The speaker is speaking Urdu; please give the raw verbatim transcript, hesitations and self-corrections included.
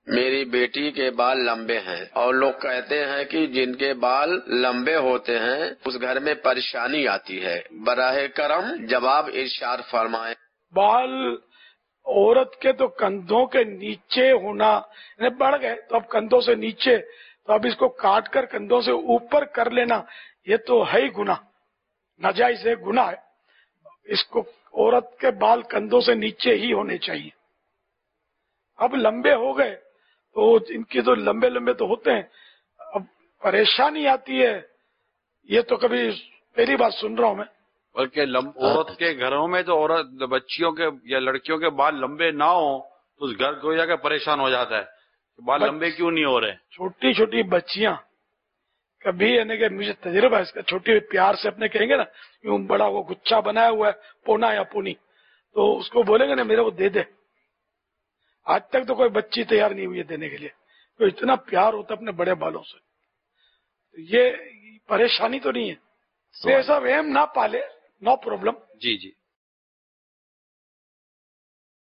میری بیٹی کے بال لمبے ہیں اور لوگ کہتے ہیں کہ جن کے بال لمبے ہوتے ہیں اس گھر میں پریشانی آتی ہے، براہ کرم جواب ارشاد فرمائیں۔ بال عورت کے تو کندھوں کے نیچے ہونا یعنی بڑھ گئے تو اب کندھوں سے نیچے، تو اب اس کو کاٹ کر کندھوں سے اوپر کر لینا یہ تو ہے ہی گناہ، ناجائز ہے، گناہ ہے۔ اس کو عورت کے بال کندھوں سے نیچے ہی ہونے چاہیے۔ اب لمبے ہو گئے تو ان کی تو لمبے لمبے تو ہوتے ہیں، اب پریشانی آتی ہے، یہ تو کبھی پہلی بات سن رہا ہوں میں۔ بلکہ عورت کے گھروں میں تو عورت بچیوں کے یا لڑکیوں کے بال لمبے نہ ہوں تو اس گھر کو جا کے پریشان ہو جاتا ہے، بال لمبے کیوں نہیں ہو رہے۔ چھوٹی چھوٹی بچیاں کبھی یعنی کہ مجھے تجربہ ہے اس کا، چھوٹی پیار سے اپنے کہیں گے نا یوں بڑا وہ گچھا بنایا ہوا ہے پونا یا پونی، تو اس کو بولیں گے نا میرے کو دے دے، آج تک تو کوئی بچی تیار نہیں ہوئی ہے دینے کے لیے، تو اتنا پیار ہوتا اپنے بڑے بالوں سے۔ یہ پریشانی تو نہیں ہے، ایسا وہم نہ پالے، نو پرابلم۔ جی جی